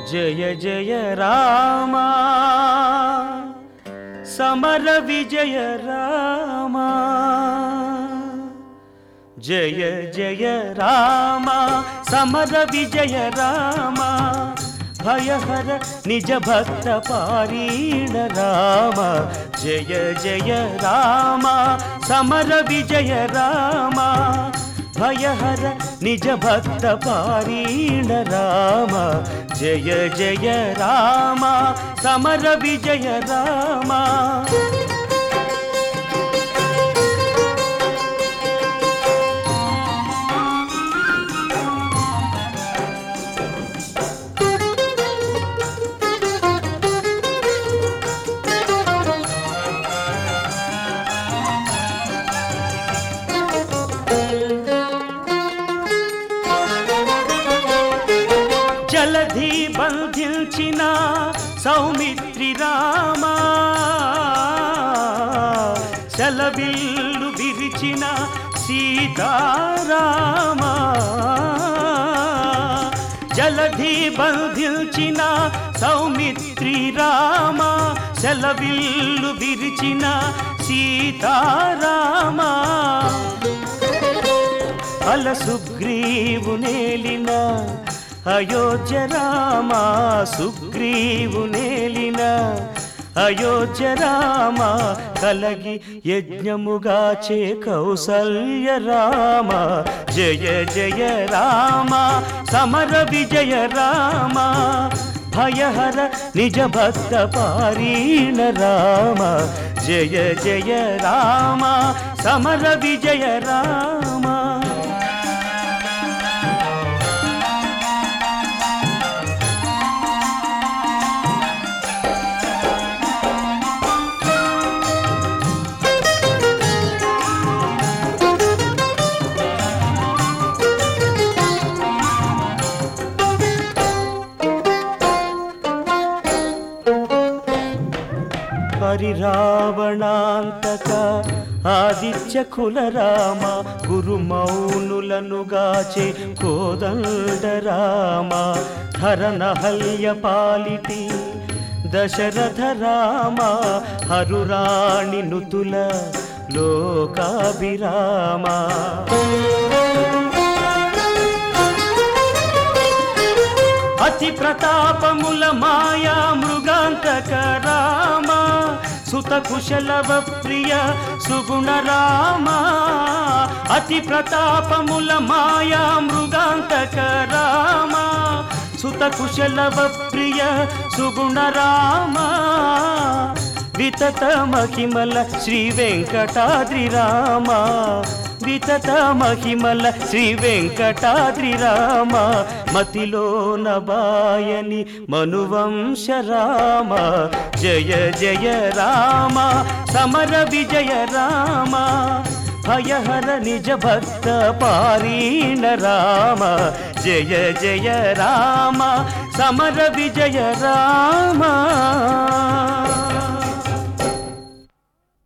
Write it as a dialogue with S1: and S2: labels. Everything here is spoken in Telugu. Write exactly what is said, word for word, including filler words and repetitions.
S1: జయ జయ రామా సమర విజయ రామా జయ జయ రామా సమర విజయ రామా భయహర నిజ భక్త పారీణ రామా జయ జయ రామా సమర విజయ రామా భయహర నిజ భక్త పారీణ రామా జయ జయ రామా సమర విజయ రామా జలధి బంధించిన సౌమిత్రి రామా సెలవిల్లు విరిచిన సీతారామా జలధి బంధించిన సౌమిత్రి రామా సెలవిల్లు విరిచిన సీతారామా అల సుగ్రీవు నేలిన అయోధ్య రామా సుగ్రీవు నేలిన అయోధ్య రామా కలగి యజ్ఞముగాచే కౌసల్య రామా జయ జయ రామా సమర విజయ రామా భయహర నిజ భక్త పారీణ రామా జయ జయ రామా సమర విజయ రామా పరిరావణాంతక ఆదిత్య కుల రామ గురు మౌనులను గాచే కోదండ రామ హరనహల్య పాలిటి దశరథ రామ హరురాణి నుతుల లోకాభిరామ అతి ప్రతాపముల మాయా మృగాంతక రామ సుత కుశలవ ప్రియ సుగుణ రామ అతి ప్రతాపముల మాయా మృగాంతక రామ సుత కుశలవ ప్రియ సుగుణ రామ వితత మహిమల శ్రీ వెంకటాద్రి రామ వితత మహిమల శ్రీ వెంకటాద్రి రామ మతిలో నబాయని మనువంశ రామ జయ జయ రామ సమర విజయ రామ భయహర నిజ భక్త పారీణ రామ జయ జయ రామ సమర విజయ రామ